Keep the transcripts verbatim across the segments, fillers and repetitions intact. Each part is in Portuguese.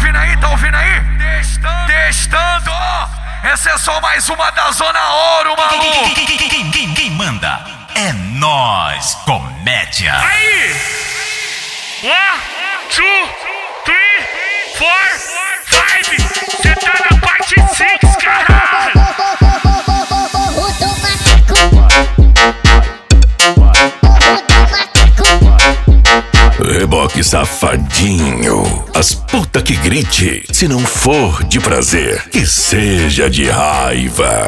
ouvindo aí? Tá ouvindo aí? Testando, testando. Essa é só mais uma da Zona Ouro, maluco. Quem, quem, quem, quem, quem, quem manda é nós, comédia. Aí! One, two, three, four, five. Cê tá na parte seis, caralho! Reboque safadinho, as puta que grite, se não for de prazer, que seja de raiva.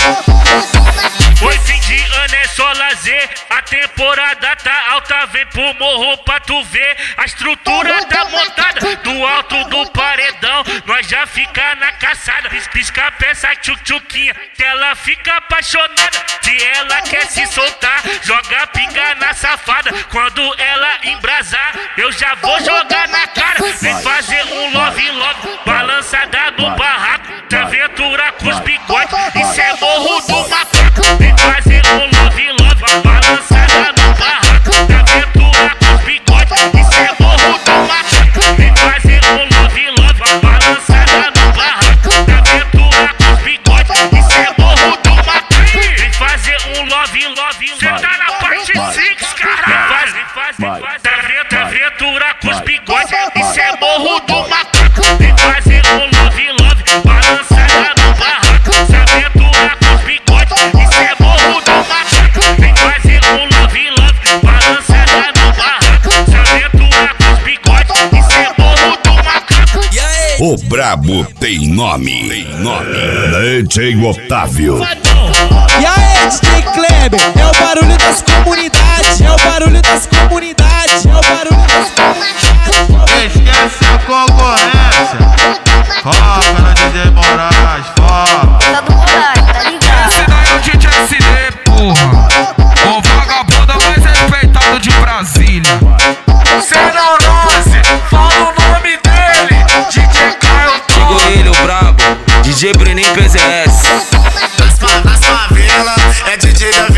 Oi, fim de ano é só lazer, a temporada tá alta, vem pro morro pra tu ver. A estrutura tá montada do alto do paredão, nós já fica na caçada, pisca a peça tchuc-tchuquinha, que ela fica apaixonada. Se ela quer se soltar, joga pinga na safada, quando ela embrasar, eu já vou jogar na cara. Vem fazer um love love, balançada no barraco, de aventura com os bigodes, isso é morro do macaco. Vem fazer um love love, balançada no barraco, de aventura com os bigodes, isso é morro do macaco. Vem fazer um love love, balançada no barraco, de aventura com os bigodes, isso é morro do macaco. Vem fazer um love love, cê tá na parte seis, caralho. Faz, faz, faz, de aventura com os bigodes, isso é morro do macaco. Vem fazer um love love, balançada no barraco, de aventura com os bigodes, isso é morro do macaco. Vem fazer um love love, balançada no barraco, de aventura com os bigodes, isso é morro do macaco. O brabo tem nome, tem nome. D J Otávio. E aí, D J Kleber, é o barulho das comunidades, é o barulho das comunidades, é o barulho das comunidades. Esquece a concorrência, foca no D J Moraes, foca. Tá do Moraes, tá ligado? Esse daí é o D J S D, porra. O vagabundo mais respeitado de Brasília. Senorose, fala o nome dele, D J Caio. Chegou ele, o brabo, D J Brenin P Z S. Nas favelas, é D J da